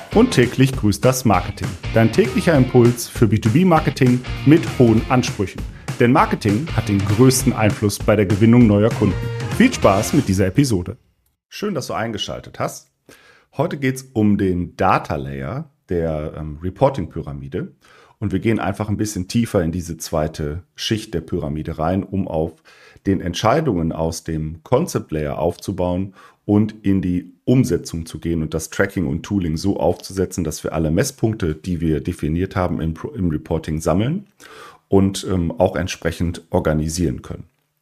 Und täglich grüßt das Marketing. Dein täglicher Impuls für B2B-Marketing mit hohen Ansprüchen. Denn Marketing hat den größten Einfluss bei der Gewinnung neuer Kunden. Viel Spaß mit dieser Episode. Schön, dass du eingeschaltet hast. Heute geht es um den Data Layer der Reporting-Pyramide. Und wir gehen einfach ein bisschen tiefer in diese zweite Schicht der Pyramide rein, um auf den Entscheidungen aus dem Concept Layer aufzubauen und in die Umsetzung zu gehen und das Tracking und Tooling so aufzusetzen, dass wir alle Messpunkte, die wir definiert haben, im Reporting sammeln und auch entsprechend organisieren können.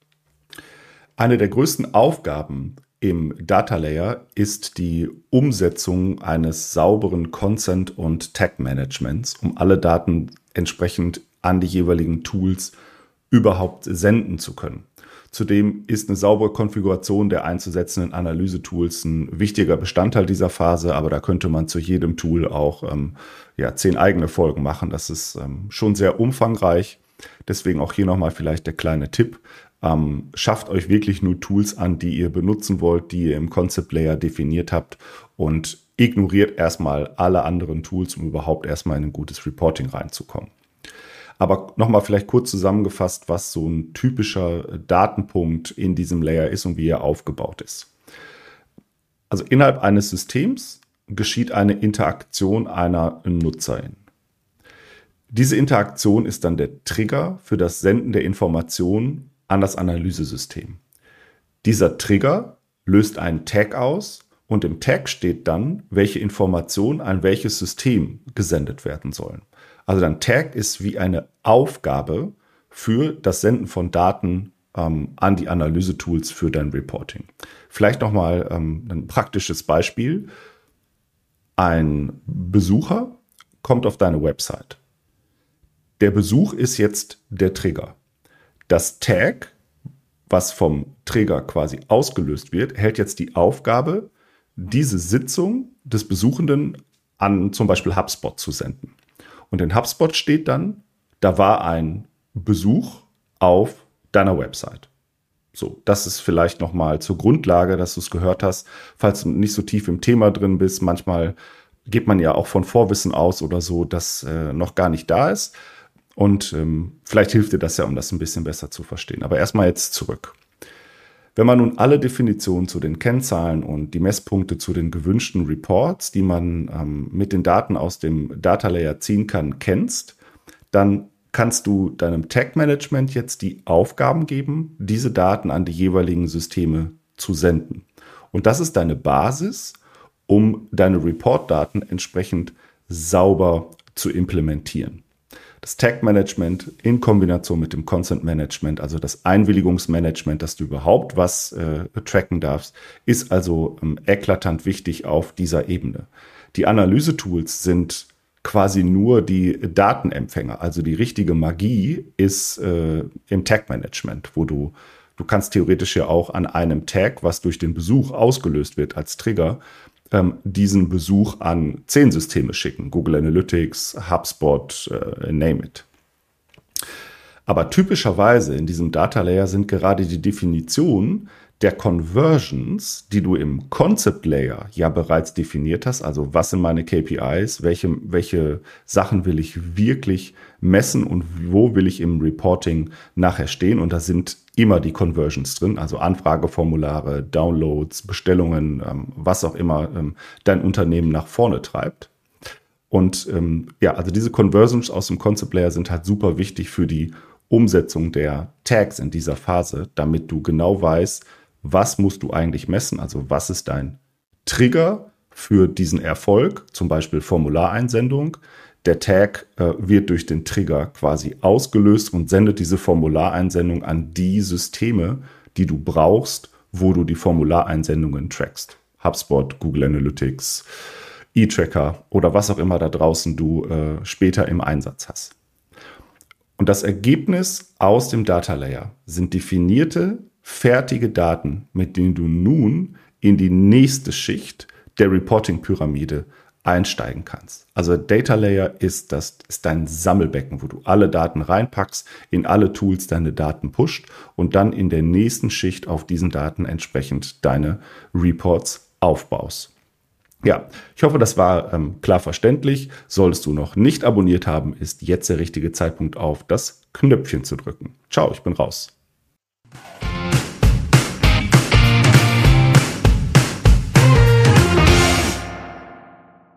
Eine der größten Aufgaben im Data Layer ist die Umsetzung eines sauberen Consent- und Tag-Managements, um alle Daten entsprechend an die jeweiligen Tools überhaupt senden zu können. Zudem ist eine saubere Konfiguration der einzusetzenden Analyse-Tools ein wichtiger Bestandteil dieser Phase, aber da könnte man zu jedem Tool auch 10 eigene Folgen machen. Das ist schon sehr umfangreich. Deswegen auch hier nochmal vielleicht der kleine Tipp. Schafft euch wirklich nur Tools an, die ihr benutzen wollt, die ihr im Concept Layer definiert habt und ignoriert erstmal alle anderen Tools, um überhaupt erstmal in ein gutes Reporting reinzukommen. Aber nochmal vielleicht kurz zusammengefasst, was so ein typischer Datenpunkt in diesem Layer ist und wie er aufgebaut ist. Also innerhalb eines Systems geschieht eine Interaktion einer Nutzerin. Diese Interaktion ist dann der Trigger für das Senden der Informationen an das Analysesystem. Dieser Trigger löst einen Tag aus und im Tag steht dann, welche Informationen an welches System gesendet werden sollen. Also dein Tag ist wie eine Aufgabe für das Senden von Daten an die Analyse-Tools für dein Reporting. Vielleicht nochmal ein praktisches Beispiel. Ein Besucher kommt auf deine Website. Der Besuch ist jetzt der Trigger. Das Tag, was vom Trigger quasi ausgelöst wird, hält jetzt die Aufgabe, diese Sitzung des Besuchenden an zum Beispiel HubSpot zu senden. Und in HubSpot steht dann, da war ein Besuch auf deiner Website. So, das ist vielleicht nochmal zur Grundlage, dass du es gehört hast, falls du nicht so tief im Thema drin bist. Manchmal geht man ja auch von Vorwissen aus oder so, das noch gar nicht da ist. Und vielleicht hilft dir das ja, um das ein bisschen besser zu verstehen. Aber erstmal jetzt zurück. Wenn man nun alle Definitionen zu den Kennzahlen und die Messpunkte zu den gewünschten Reports, die man mit den Daten aus dem Data Layer ziehen kann, kennst, dann kannst du deinem Tag-Management jetzt die Aufgaben geben, diese Daten an die jeweiligen Systeme zu senden. Und das ist deine Basis, um deine Report-Daten entsprechend sauber zu implementieren. Das Tag-Management in Kombination mit dem Consent-Management, also das Einwilligungsmanagement, dass du überhaupt was tracken darfst, ist also eklatant wichtig auf dieser Ebene. Die Analyse-Tools sind quasi nur die Datenempfänger, also die richtige Magie ist im Tag-Management, wo du kannst theoretisch ja auch an einem Tag, was durch den Besuch ausgelöst wird als Trigger, diesen Besuch an 10 Systeme schicken. Google Analytics, HubSpot, name it. Aber typischerweise in diesem Data Layer sind gerade die Definitionen der Conversions, die du im Concept Layer ja bereits definiert hast, also was sind meine KPIs, welche Sachen will ich wirklich messen und wo will ich im Reporting nachher stehen, und da sind immer die Conversions drin, also Anfrageformulare, Downloads, Bestellungen, was auch immer dein Unternehmen nach vorne treibt. Und also diese Conversions aus dem Concept Layer sind halt super wichtig für die Umsetzung der Tags in dieser Phase, damit du genau weißt, was musst du eigentlich messen, also was ist dein Trigger für diesen Erfolg, zum Beispiel Formulareinsendung. Der Tag wird durch den Trigger quasi ausgelöst und sendet diese Formulareinsendung an die Systeme, die du brauchst, wo du die Formulareinsendungen trackst. HubSpot, Google Analytics, E-Tracker oder was auch immer da draußen du später im Einsatz hast. Und das Ergebnis aus dem Data Layer sind definierte, fertige Daten, mit denen du nun in die nächste Schicht der Reporting-Pyramide einsteigen kannst. Also Data Layer ist dein Sammelbecken, wo du alle Daten reinpackst, in alle Tools deine Daten pusht und dann in der nächsten Schicht auf diesen Daten entsprechend deine Reports aufbaust. Ja, ich hoffe, das war klar verständlich. Solltest du noch nicht abonniert haben, ist jetzt der richtige Zeitpunkt, auf das Knöpfchen zu drücken. Ciao, ich bin raus.